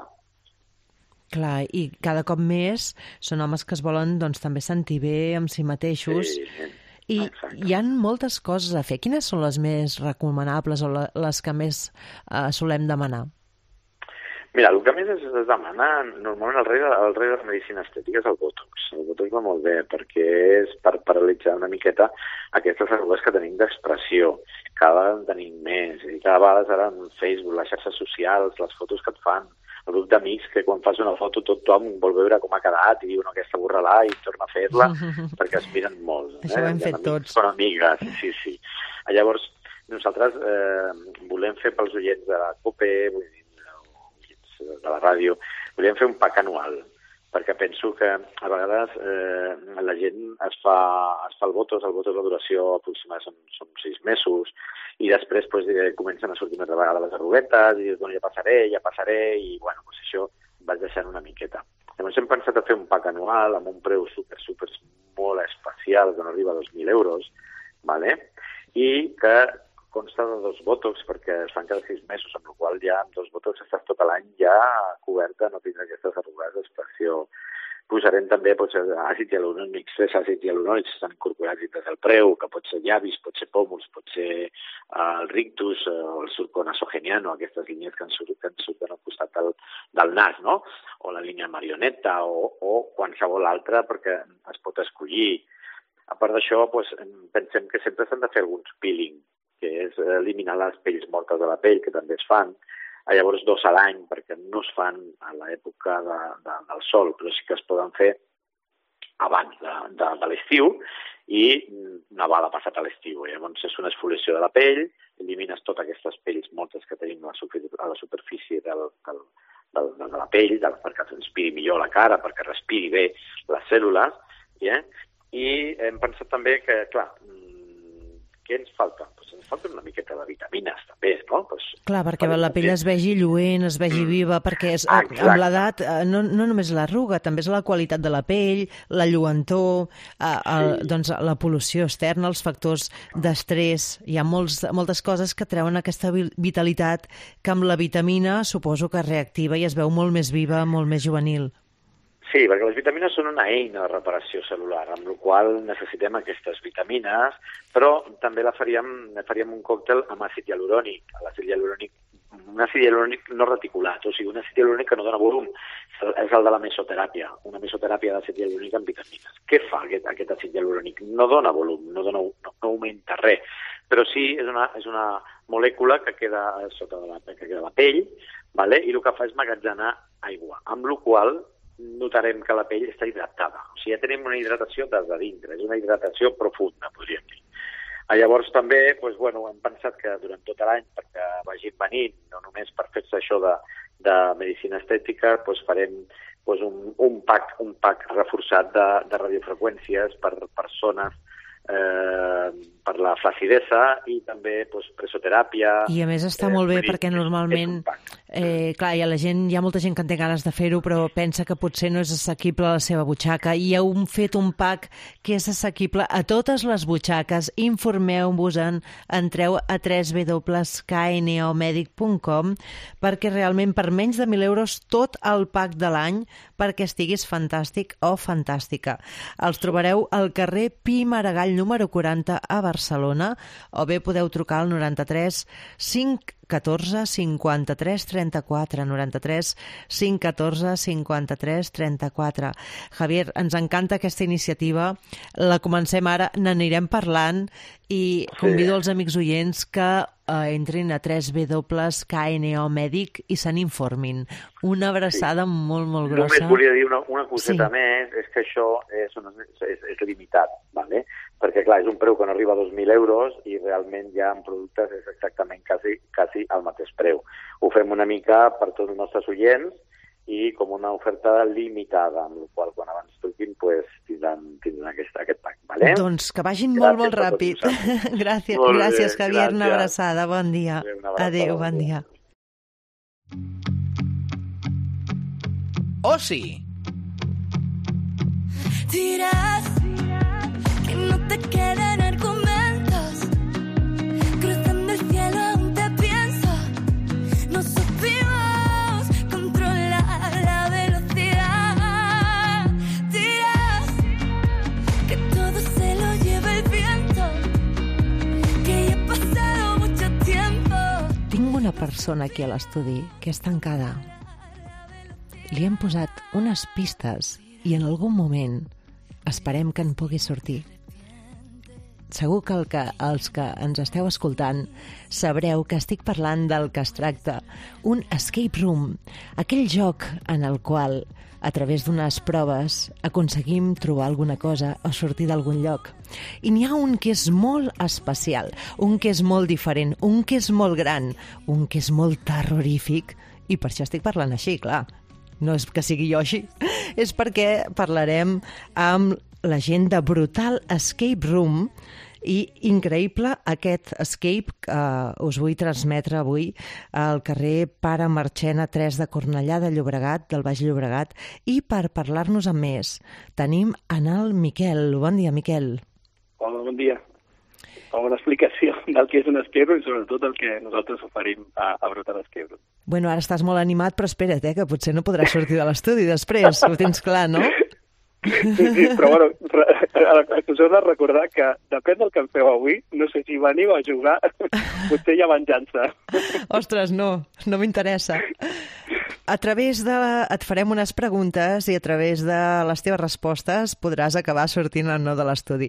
Clar, i cada cop més són homes que es volen doncs, també sentir bé amb si mateixos. Sí, I exacte. Hi ha moltes coses a fer. Quines són les més recomanables o les que més eh, solem demanar? Mira, el que més es, es demana, normalment el rei, de, el rei de la medicina estètica és el Botox. El Botox va molt bé perquè és per paralitzar una miqueta aquestes arrugues que tenim d'expressió. Cada vegada en tenim més. I cada vegada ara en Facebook, les xarxes socials, les fotos que et fan, el grup d'amics que quan fas una foto tothom vol veure com ha quedat i diu no, aquesta borra-la i torna a fer-la perquè es miren molt. Això eh? ho hem fet tots. Són amigues, sí, sí. Llavors, nosaltres eh, volem fer pels oients de la COPE, vull dir, de la ràdio, volíem fer un pack anual, perquè penso que a vegades eh, la gent es fa, es fa el Botox, el Botox la duració aproximada són, són sis mesos, i després pues, eh, comencen a sortir una altra vegada les arruguetes, i dius, bueno, ja passaré, ja passaré, i bueno, pues això vaig deixant una miqueta. Llavors hem pensat a fer un pack anual amb un preu super, super molt especial, que no arriba a dos mil euros, ¿vale? I que consta de dos Botox, perquè es fan cada sis mesos, amb la qual ja amb dos Botox estàs tot l'any ja coberta, no tindrà aquestes arrugues d'expressió. Posarem també potser àcid hialurònic, tres àcids hialurònics estan incorporats dintre del preu, que pot ser llavis, pot ser pòmuls, pot ser uh, el rictus, uh, el surco nasogeniano, aquestes línies que ens, surt, que ens surten al costat del, del nas, no? O la línia marioneta, o, o qualsevol altra, perquè es pot escollir. A part d'això, pues, pensem que sempre s'han de fer alguns peeling, que és eliminar les pells mortes de la pell, que també es fan. Llavors, dos a l'any, perquè no es fan a l'època de, de, del sol, però sí que es poden fer abans de, de, de l'estiu i una vegada passat a l'estiu. Llavors, és una exfoliació de la pell, elimines totes aquestes pells mortes que tenim a la superfície del, del, del, de la pell, del, perquè transpiri millor la cara, perquè respiri bé les cèl·lules, eh? I hem pensat també que, clar, què ens falta? Pues ens falten una miqueta de vitamines, també, no? Pues, clar, perquè la pell es vegi lluent, es vegi viva, perquè és, ah, amb l'edat no, no només l'arruga, també és la qualitat de la pell, la lluentor, eh, el, sí. doncs, la pol·lució externa, els factors d'estrès. Hi ha molts, moltes coses que treuen aquesta vitalitat que amb la vitamina suposo que reactiva i es veu molt més viva, molt més juvenil. Sí, perquè les vitamines són una eina de reparació cel·lular, amb la qual necessitem aquestes vitamines, però també la faríem, faríem un còctel amb àcid hialurònic. L'àcid hialurònic, un àcid hialurònic no reticulat, o sigui, un àcid hialurònic que no dona volum, és el de la mesoteràpia, una mesoteràpia d'àcid hialurònic amb vitamines. Què fa aquest, aquest àcid hialurònic? No dona volum, no, dona, no, no augmenta res, però sí és una, és una molècula que queda sota de la, que queda la pell, vale? I el que fa és magatzenar aigua, amb la qual notarem que la pell està hidratada. O sigui, ja tenim una hidratació des de dintre, és una hidratació profunda, podríem dir. Llavors també, doncs, bueno, hem pensat que durant tot l'any, perquè vagin venint, no només per fer-se això de, de medicina estètica, doncs farem doncs, un, un, pack, un pack reforçat de, de radiofreqüències per persones eh, per la flacidesa i també pues, presoteràpia. I a més està eh, molt bé dir, perquè normalment, eh, clar, hi ha, la gent, hi ha molta gent que en té ganes de fer-ho, però pensa que potser no és assequible a la seva butxaca, i heu fet un pack que és assequible a totes les butxaques. Informeu-vos-en, entreu a w w w punt k n o medic punt com perquè realment per menys de mil euros tot el pack de l'any perquè estiguis fantàstic o fantàstica. Els trobareu al carrer Pi Maragall número quaranta a Barcelona, o bé podeu trucar al noranta-tres cinc catorze cinquanta-tres trenta-quatre, noranta-tres cinc catorze cinquanta-tres trenta-quatre. Javier, ens encanta aquesta iniciativa, la comencem ara, n'anirem parlant i convido els amics oients que eh, entrin a w w w punt k n o medic i se n'informin. Una abraçada sí. molt, molt grossa. Només volia dir una, una coseta sí. més, és que això és, una, és, és limitat, ¿vale? Perquè clar, és un preu que no arriba a dos mil euros i realment ja en productes és exactament quasi, quasi al mateix preu. Ho fem una mica per tots els nostres oients i com una oferta limitada, amb la qual quan abans truquin pues, tindran, tindran aquest, aquest pack. ¿Vale? Doncs que vagin gràcies molt, molt ràpid. Gràcies, molt gràcies bé, Javier, gràcies. Una abraçada, bon dia. Abraçada, adéu, bon dia. Oci. Dirás que no te quedan argumentos, cruzando el cielo aún te pienso, no supimos controlar la velocidad. Dirás que todo se lo lleva el viento, que ya ha pasado mucho tiempo. Tinc una persona aquí a l'estudi que és tancada. Li hem posat unes pistes i en algun moment esperem que en pugui sortir. Segur que, el que els que ens esteu escoltant sabreu que estic parlant del que es tracta, un escape room, aquell joc en el qual, a través d'unes proves, aconseguim trobar alguna cosa o sortir d'algun lloc. I n'hi ha un que és molt especial, un que és molt diferent, un que és molt gran, un que és molt terrorífic, i per això estic parlant així, clar. No és que sigui jo així, és perquè parlarem amb la gent de Brutal Escape Room i increïble aquest escape que uh, us vull transmetre avui al carrer Pare Marchena tres de Cornellà de Llobregat, del Baix Llobregat, i per parlar-nos amb més tenim en el Miquel. Bon dia, Miquel. Hola, bon dia. Una explicació del que és un escape room i sobretot el que nosaltres oferim a, a Brutal Escape Room. Bueno, ara estàs molt animat, però espera't, eh, que potser no podràs sortir de l'estudi després, ho tens clar, no? Sí, sí, però bueno, us heu de recordar que depèn del que em feu avui, no sé si veniu a jugar, potser hi ha venjança. Ostres, no, no m'interessa. A través de... Et farem unes preguntes i a través de les teves respostes podràs acabar sortint o no de l'estudi.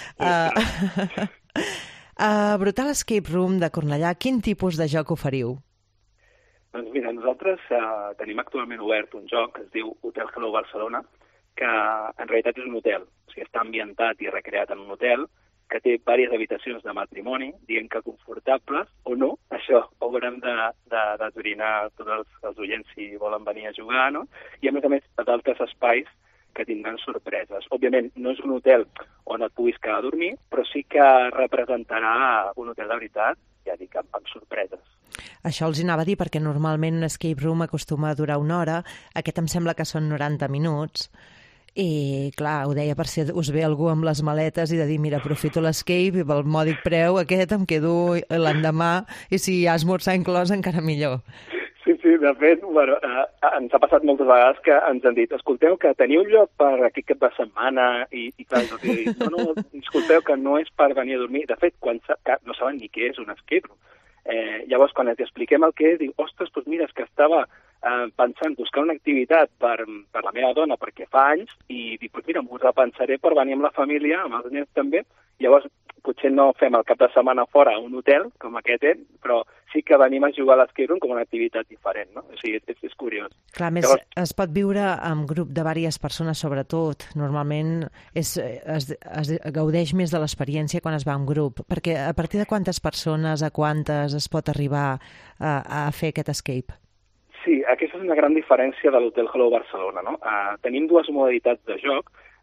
Uh, a Brutal Escape Room de Cornellà, quin tipus de joc oferiu? Doncs mira, nosaltres uh, tenim actualment obert un joc que es diu Hotel Hello Barcelona, que en realitat és un hotel, o sigui, està ambientat i recreat en un hotel, que té diverses habitacions de matrimoni, dient que confortables o no, això ho haurem d'esbrinar tots els, els oients si volen venir a jugar, no? I a més a més d'altres espais que tindran sorpreses. Òbviament no és un hotel on et puguis quedar a dormir, però sí que representarà un hotel de veritat, ja dic, amb, amb sorpreses. Això els anava a dir perquè normalment un escape room acostuma a durar una hora, aquest em sembla que són noranta minuts, i clar, ho deia per si us ve algú amb les maletes i de dir, mira, aprofito l'escape i pel mòdic preu aquest em quedo l'endemà i si hi ha esmorzar inclòs encara millor. Sí, sí, de fet, bueno, eh, ens ha passat moltes vegades que ens han dit, escolteu, que teniu lloc per aquest cap de setmana i, i clar, no, dit, no, no, escolteu, que no és per venir a dormir. De fet, quan sa, no saben ni què és un escape room. Eh, llavors, quan els expliquem el que és, diu, ostres, doncs mira, és que estava eh, pensant buscar una activitat per, per la meva dona perquè fa anys i dic, doncs mira, m'ho repensaré per venir amb la família, amb els nens també. Llavors, potser no fem el cap de setmana fora a un hotel com aquest, eh? Però sí que venim a jugar a l'escape room com una activitat diferent, no? O sigui, és, és curiós. Clar, més Llavors... es pot viure en grup de diverses persones, sobretot. Normalment és, es, es gaudeix més de l'experiència quan es va en grup, perquè a partir de quantes persones, a quantes es pot arribar a, a fer aquest escape? Sí, aquesta és una gran diferència de l'Hotel Hello Barcelona, no? Uh, tenim dues modalitats de joc.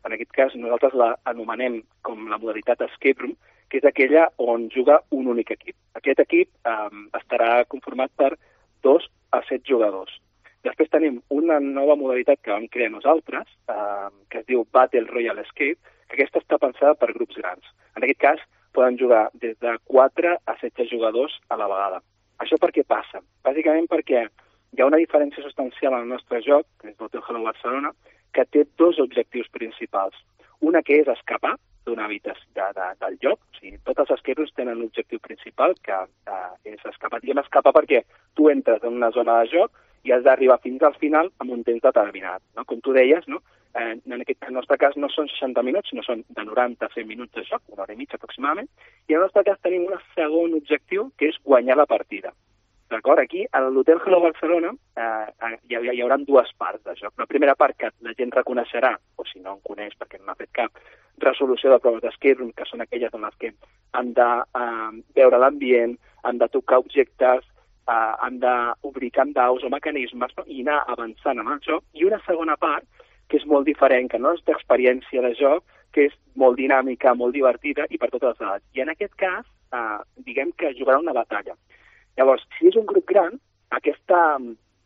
En aquest cas, nosaltres la anomenem com la modalitat escape room, que és aquella on juga un únic equip. Aquest equip eh, estarà conformat per dos a set jugadors. Després tenim una nova modalitat que vam crear nosaltres, eh, que es diu Battle Royale Escape, que aquesta està pensada per grups grans. En aquest cas, poden jugar des de quatre a setze jugadors a la vegada. Això per què passa? Bàsicament perquè hi ha una diferència substancial en el nostre joc, que és l'Hotel Hello Barcelona, que té dos objectius principals. Una que és escapar d'una habitació de, de, del lloc. O sigui, tots els escape rooms tenen un objectiu principal, que eh, és escapar. Diguem escapar perquè tu entres en una zona de joc i has d'arribar fins al final amb un temps determinat. No? Com tu deies, no? eh, en aquest en el nostre cas no són seixanta minuts, sinó són de noranta a cent minuts de joc, una hora i mitja aproximadament, i en el nostre cas tenim un segon objectiu, que és guanyar la partida. D'acord? Aquí, a l'Hotel Hello Barcelona, eh, hi, hi haurà dues parts de joc. La primera part que la gent reconeixerà, o si no en coneix perquè no n'ha fet cap, resolució de proves d'escape room, que són aquelles en les que han de eh, veure l'ambient, han de tocar objectes, eh, han d'obrir camp d'aus o mecanismes, no? I anar avançant en el joc. I una segona part, que és molt diferent, que no és d'experiència de joc, que és molt dinàmica, molt divertida i per totes les edats. I en aquest cas, eh, diguem que jugarà una batalla. Llavors, si és un grup gran, aquesta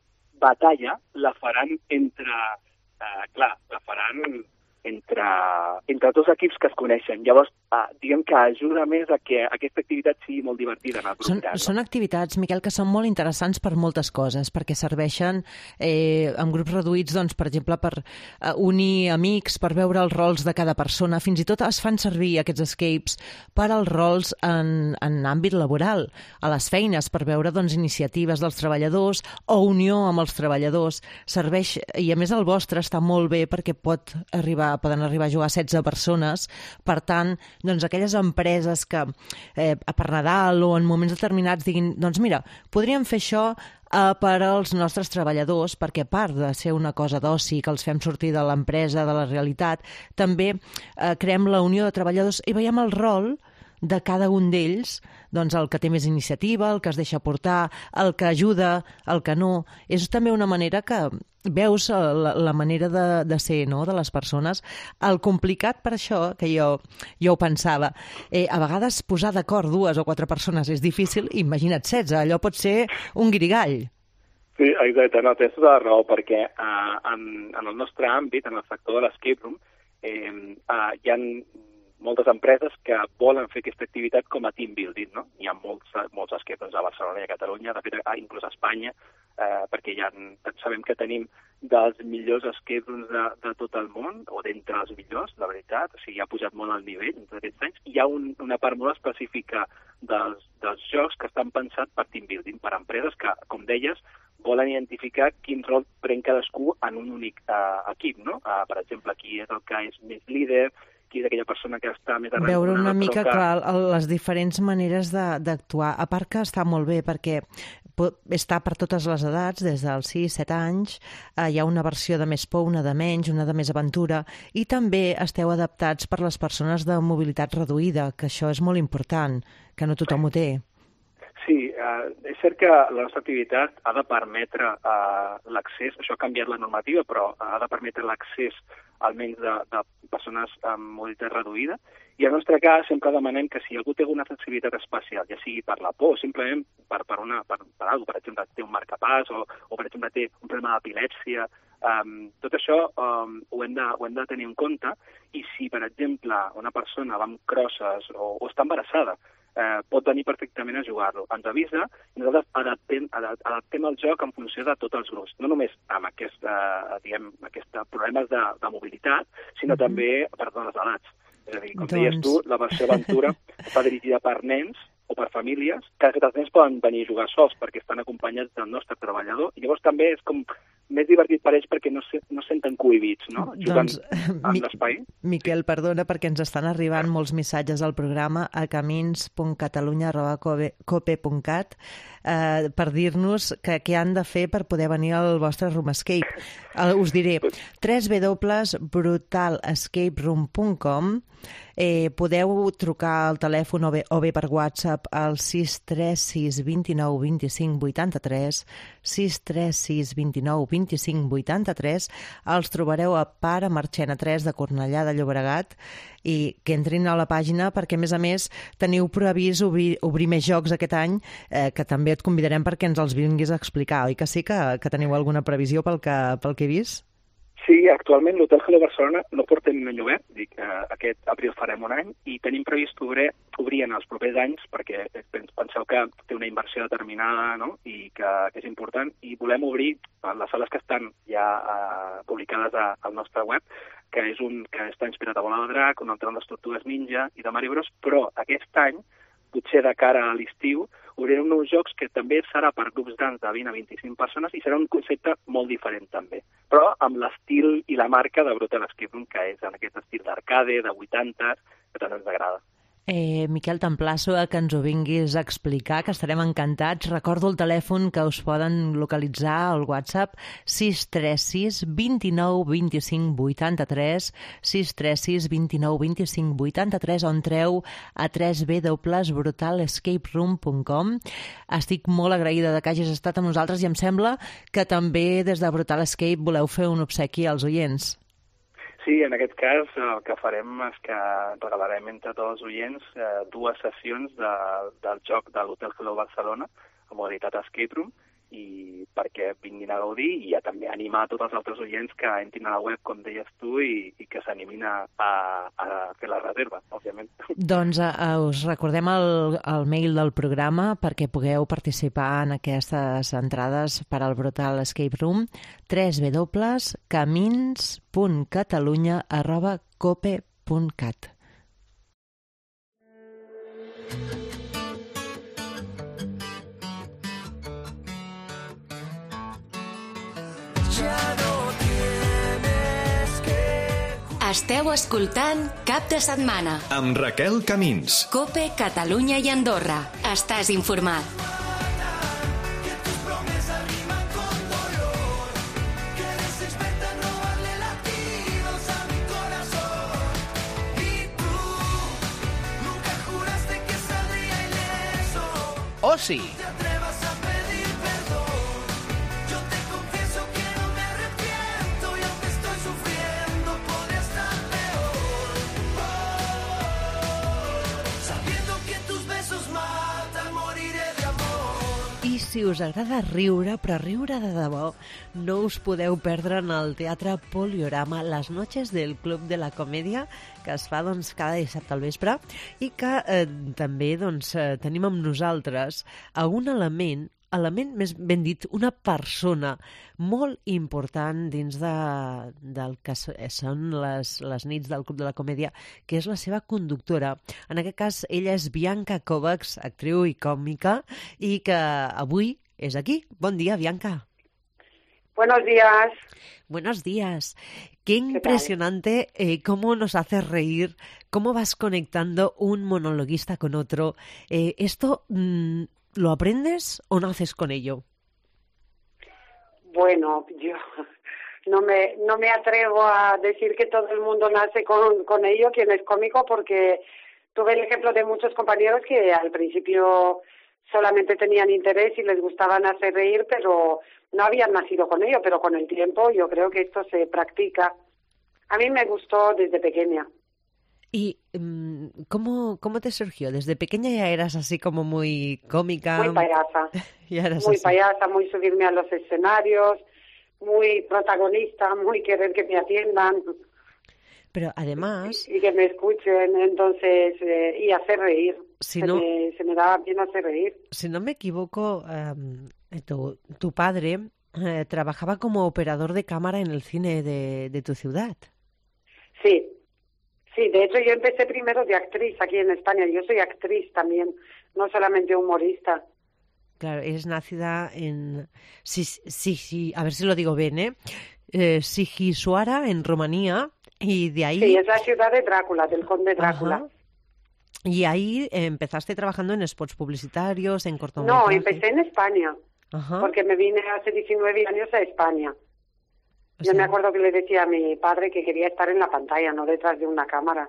batalla la faran entre, eh, clar, la faran entre, entre dos equips que es coneixen. Llavors, eh, diguem que ajuda més a que aquesta activitat sigui molt divertida en el grup són, gran. No? Són activitats, Miquel, que són molt interessants per moltes coses, perquè serveixen eh, en grups reduïts, doncs, per exemple, per eh, unir amics, per veure els rols de cada persona. Fins i tot es fan servir aquests escapes per als rols en, en àmbit laboral, a les feines, per veure doncs, iniciatives dels treballadors o unió amb els treballadors. Serveix, i a més el vostre està molt bé perquè pot arribar poden arribar a jugar setze persones, per tant, doncs aquelles empreses que eh, per Nadal o en moments determinats diguin, doncs mira, podríem fer això eh, per als nostres treballadors, perquè a part de ser una cosa d'oci que els fem sortir de l'empresa, de la realitat, també eh, creem la unió de treballadors i veiem el rol de cada un d'ells, doncs el que té més iniciativa, el que es deixa portar, el que ajuda, el que no. És també una manera que veus la, la manera de, de ser, no?, de les persones. El complicat per això, que jo, jo ho pensava, eh, a vegades posar d'acord dues o quatre persones és difícil, imagina't setze, allò pot ser un guirigall. Sí, exacte, no, tens tota la raó, perquè uh, en, en el nostre àmbit, en el sector de l'escape room, eh, uh, hi ha moltes empreses que volen fer aquesta activitat com a team building, no? Hi ha molts, molts escape rooms a Barcelona i a Catalunya, de fet, inclús a Espanya, eh, perquè ja sabem que tenim dels millors escape rooms de, de tot el món, o d'entre els millors, la veritat, o sigui, ha pujat molt el nivell en tots aquests anys. Hi ha un, una part molt específica dels, dels jocs que estan pensats per team building, per empreses que, com deies, volen identificar quin rol pren cadascú en un únic uh, equip, no? Uh, per exemple, qui és el que és més líder, qui és aquella persona que està més arrenconada. Veure una mica, que... clar, les diferents maneres d'actuar. A part que està molt bé, perquè està per totes les edats, des dels sis set anys, eh, hi ha una versió de més por, una de menys, una de més aventura, i també esteu adaptats per les persones de mobilitat reduïda, que això és molt important, que no tothom ho té. Sí, eh, és cert que la nostra activitat ha de permetre eh, l'accés, això ha canviat la normativa, però ha de permetre l'accés almenys de, de persones amb mobilitat reduïda, i en el nostre cas sempre demanem que si algú té alguna sensibilitat especial, ja sigui per la por, simplement per, per, una, per, per alguna, per exemple, té un marcapàs o, o per exemple, té un problema d'epilèpsia, um, tot això um, ho, hem de, ho hem de tenir en compte, i si, per exemple, una persona va amb crosses o, o està embarassada, Eh, pot venir perfectament a jugar-lo. Ens avisa i nosaltres adaptem, adaptem el joc en funció de tots els grups, no només amb aquest, eh, diguem, aquests problemes de, de mobilitat, sinó mm-hmm. també per totes les edats. És a dir, com doncs... deies tu, la versió aventura està dirigida per nens o per famílies, que aquests nens poden venir a jugar sols perquè estan acompanyats del nostre treballador, i llavors també és com més divertit per ells perquè no se, no senten cohibits, no? Jugant doncs, amb mi, l'espai. Miquel, perdona, perquè ens estan arribant molts missatges al programa a camins punt catalunya arroba cope punt cat. eh, per dir-nos que, què han de fer per poder venir al vostre Room Escape. Uh, us diré, w w w punt brutal escape room punt com. Eh, podeu trucar al telèfon o bé, o bé per WhatsApp al sis tres sis dos nou dos cinc vuit tres, sis tres sis dos nou dos cinc vuit tres. Els trobareu a Pare Marchena tres de Cornellà de Llobregat, i que entrin a la pàgina perquè, a més a més, teniu previst obrir, obrir més jocs aquest any, eh, que també et convidarem perquè ens els vinguis a explicar, oi que sí? Que, que teniu alguna previsió pel que, pel que he vist? Sí, actualment l'Hotel Hello Barcelona no portem un any obert, dic que aquest abril farem un any, i tenim previst obrir, obrir en els propers anys, perquè penseu que té una inversió determinada, no?, i que, que és important, i volem obrir les sales que estan ja uh, publicades a, al nostre web, que és un que està inspirat a Bola de Drac, un altre de les Tortugues Ninja i de Mario Bros, però aquest any, potser de cara a l'estiu, obrirem nous jocs que també serà per grups grans de vint a vint-i-cinc persones i serà un concepte molt diferent també, però amb l'estil i la marca de Brutal Escape Room, que és en aquest estil d'arcade, de vuitanta, que tant ens agrada. Eh, Miquel, t'emplaço a que ens ho vinguis a explicar, que estarem encantats. Recordo el telèfon que us poden localitzar al WhatsApp, sis tres sis dos nou dos cinc vuit tres, sis tres sis dos nou dos cinc vuit tres, o entreu a w w w punt brutal escape room punt com. Estic molt agraïda de que hagis estat amb nosaltres i em sembla que també des de Brutal Escape voleu fer un obsequi als oients. Sí, en aquest cas el que farem és que regalarem entre tots els oients eh, dues sessions de, del joc de l'Hotel Hello Barcelona, en modalitat Escape Room, i perquè vinguin a gaudir i ja també animar tots els altres oients que entrin a la web, com deies tu, i, i que s'animin a, a, a fer la reserva, òbviament. Doncs uh, us recordem el, el mail del programa perquè pugueu participar en aquestes entrades per al Brutal Escape Room, w w w punt camins punt catalunya arroba cope punt cat. Esteu escoltant Cap de Setmana amb Raquel Camins. Cope, Catalunya i Andorra. Estàs informat. Oh, sí. Si us agrada riure, però riure de debò, no us podeu perdre en el Teatre Poliorama les noches del Club de la Comèdia, que es fa doncs, cada dissabte al vespre, i que eh, també doncs, eh, tenim amb nosaltres a un element, element més ben dit, una persona molt important dins de, del que són les, les nits del Club de la Comèdia, que és la seva conductora. En aquest cas, ella és Bianca Kovacs, actriu i còmica, i que avui és aquí. Bon dia, Bianca. Buenos días. Buenos días. Qué impresionante eh, cómo nos haces reír, cómo vas conectando un monologuista con otro. Eh, esto... Mmm, ¿lo aprendes o naces con ello? Bueno, yo no me no me atrevo a decir que todo el mundo nace con, con ello, quien es cómico, porque tuve el ejemplo de muchos compañeros que al principio solamente tenían interés y les gustaban hacer reír, pero no habían nacido con ello, pero con el tiempo yo creo que esto se practica. A mí me gustó desde pequeña. ¿Y cómo, cómo te surgió? ¿Desde pequeña ya eras así como muy cómica? Muy payasa. Ya eras muy así. payasa, muy subirme a los escenarios, muy protagonista, muy querer que me atiendan. Pero además... Y, y que me escuchen, entonces, eh, y hacer reír. Si se, no, me, se me daba bien hacer reír. Si no me equivoco, um, tu, tu padre eh, trabajaba como operador de cámara en el cine de, de tu ciudad. Sí. Sí, de hecho yo empecé primero de actriz aquí en España. Yo soy actriz también, no solamente humorista. Claro, es nacida en... Sí, sí, sí, a ver si lo digo bien, ¿eh? eh Sighisoara, en Rumanía, y de ahí... Sí, es la ciudad de Drácula, del conde Drácula. Ajá. Y ahí eh, empezaste trabajando en spots publicitarios, en cortometrajes. No, empecé en España, Ajá. porque me vine hace diecinueve años a España. O Yo sea, me acuerdo que le decía a mi padre que quería estar en la pantalla, no detrás de una cámara.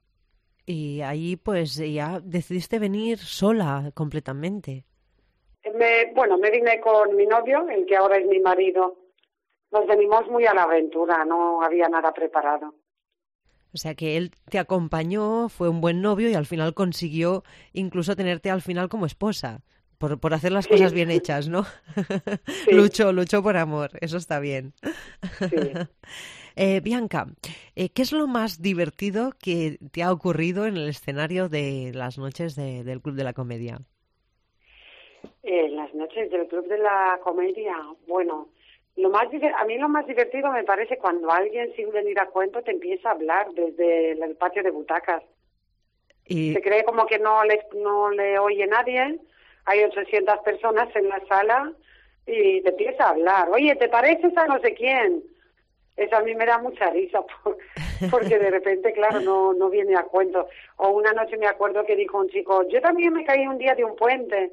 Y ahí pues ya decidiste venir sola completamente. Me, bueno, me vine con mi novio, el que ahora es mi marido. Nos venimos muy a la aventura, no había nada preparado. O sea que él te acompañó, fue un buen novio y al final consiguió incluso tenerte al final como esposa. Por, por hacer las Sí. cosas bien hechas, ¿no? Sí. luchó, luchó por amor, eso está bien. Sí. eh, Bianca, eh, ¿qué es lo más divertido que te ha ocurrido en el escenario de las noches de- del Club de la Comedia? Eh, las noches del Club de la Comedia, bueno, lo más diver- a mí lo más divertido me parece cuando alguien sin venir a cuento te empieza a hablar desde el patio de butacas. Y, Se cree como que no le, no le oye nadie, hay ochocientas personas en la sala y te empieza a hablar. Oye, ¿te pareces a no sé quién? Eso a mí me da mucha risa por- porque de repente, claro, no, no viene a cuento. O una noche me acuerdo que dijo un chico, yo también me caí un día de un puente,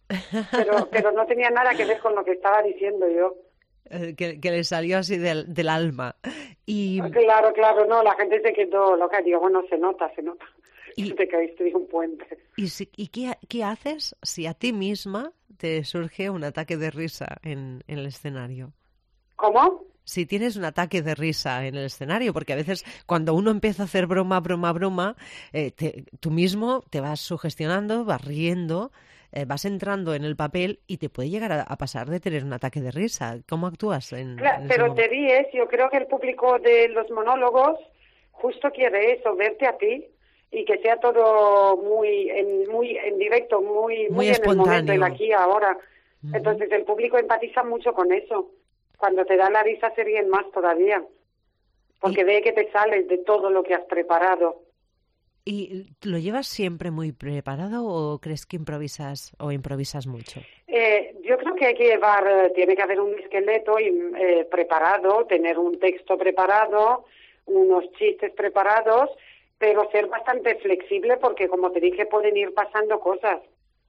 pero, pero no tenía nada que ver con lo que estaba diciendo yo. eh, que, que le salió así del, del alma. Y, Claro, claro, no, la gente se quedó loca. Digo, bueno, se nota, se nota. Y- Y te caíste de un puente. y, si- ¿y qué, qué haces si a ti misma te surge un ataque de risa en, en el escenario? ¿Cómo? Si tienes un ataque de risa en el escenario, porque a veces cuando uno empieza a hacer broma, broma, broma, eh, te- tú mismo te vas sugestionando, vas riendo, eh, vas entrando en el papel y te puede llegar a, a pasar de tener un ataque de risa. ¿Cómo actúas en, Claro, en ese pero momento? te ríes, yo creo que el público de los monólogos justo quiere eso, verte a ti y que sea todo muy en, muy en directo, muy, Muy muy, en el momento, espontáneo. el aquí y ahora. Entonces el público empatiza mucho con eso. Cuando te da la risa se ríen más todavía, porque ve que te sales de todo lo que has preparado. ¿Y lo llevas siempre muy preparado o crees que improvisas o improvisas mucho? Eh, yo creo que hay que llevar, eh, tiene que haber un esqueleto y, eh, preparado, tener un texto preparado, unos chistes preparados, pero ser bastante flexible porque, como te dije, pueden ir pasando cosas,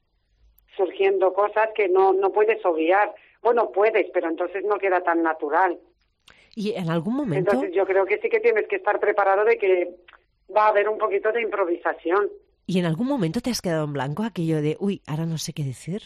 surgiendo cosas que no, no puedes obviar. Bueno, puedes, pero entonces no queda tan natural. ¿Y en algún momento? Entonces yo creo que sí que tienes que estar preparado de que va a haber un poquito de improvisación. ¿Y en algún momento te has quedado en blanco aquello de, uy, ahora no sé qué decir?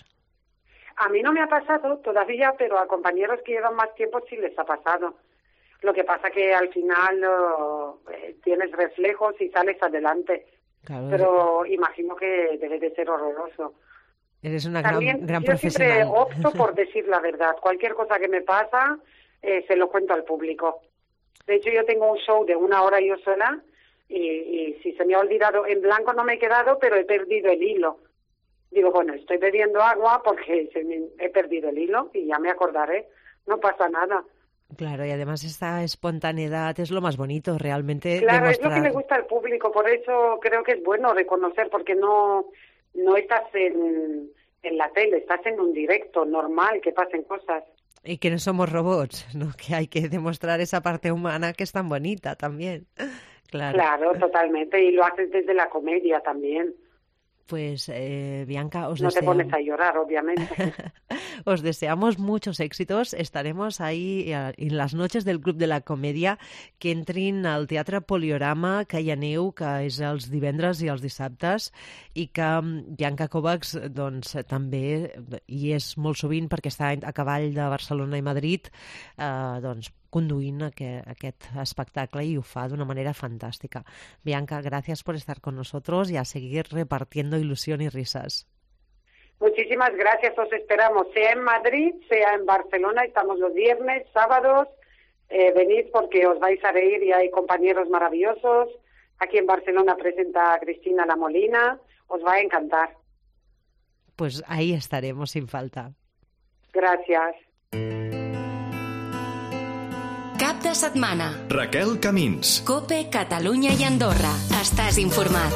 A mí no me ha pasado todavía, pero a compañeros que llevan más tiempo sí les ha pasado. Lo que pasa que al final oh, eh, tienes reflejos y sales adelante. Claro, Pero imagino que debe de ser horroroso. eres una gran, También gran yo siempre profesional. opto por decir la verdad. Cualquier cosa que me pasa, eh, se lo cuento al público. De hecho, yo tengo un show de una hora yo sola y, y si se me ha olvidado, en blanco no me he quedado, pero he perdido el hilo. Digo, bueno, estoy bebiendo agua porque se me, he perdido el hilo y ya me acordaré. No pasa nada. Claro, y además esta espontaneidad es lo más bonito, realmente Claro, es demostrar. lo que le gusta al público, por eso creo que es bueno reconocer, porque no, no estás en, en la tele, estás en un directo normal, que pasen cosas. Y que no somos robots, ¿no? Que hay que demostrar esa parte humana que es tan bonita también. Claro. Claro, totalmente, y lo haces desde la comedia también. Pues, eh, Bianca, os No te deseamos... pones a llorar, obviamente. Os deseamos muchos éxitos. Estaremos ahí eh, en les noches del Club de la Comèdia que entrin al Teatre Poliorama, que hi aneu, que és els divendres i els dissabtes, i que mm, Bianca Kovacs doncs, també hi és molt sovint perquè està a cavall de Barcelona i Madrid, eh, doncs, conduint aquest, aquest espectacle i ho fa d'una manera fantàstica. Bianca, gracias por estar con nosotros y a seguir repartiendo ilusión y risas. Muchísimas gracias, os esperamos, sea en Madrid, sea en Barcelona, estamos los viernes, sábados, eh, venid porque os vais a reír y hay compañeros maravillosos. Aquí en Barcelona presenta a Cristina La Molina, os va a encantar. Pues ahí estaremos sin falta. Gracias. Cap de setmana. Raquel Camins. Cope, Catalunya i Andorra. Estàs informat.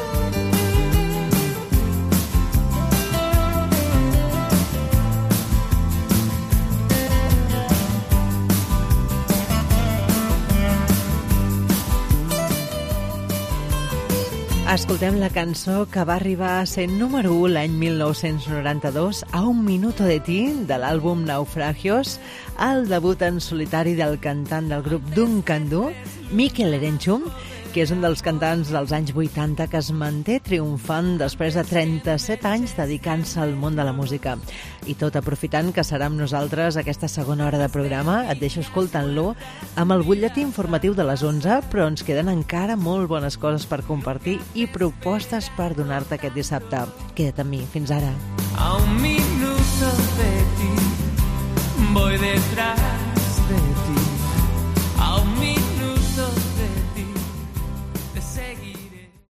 Escoltem la cançó que va arribar a ser número u l'any mil nou-cents noranta-dos, A un minuto de ti, de l'àlbum Naufragios, el debut en solitari del cantant del grup Duncan Du, Mikel Erenchum, que és un dels cantants dels anys vuitanta que es manté triomfant després de trenta-set anys dedicant-se al món de la música. I tot aprofitant que serà amb nosaltres aquesta segona hora de programa, et deixo escoltant-lo amb el butlletí informatiu de les onze, però ens queden encara molt bones coses per compartir i propostes per donar-te aquest dissabte. Queda't amb mi. Fins ara. A un minuto de ti voy detrás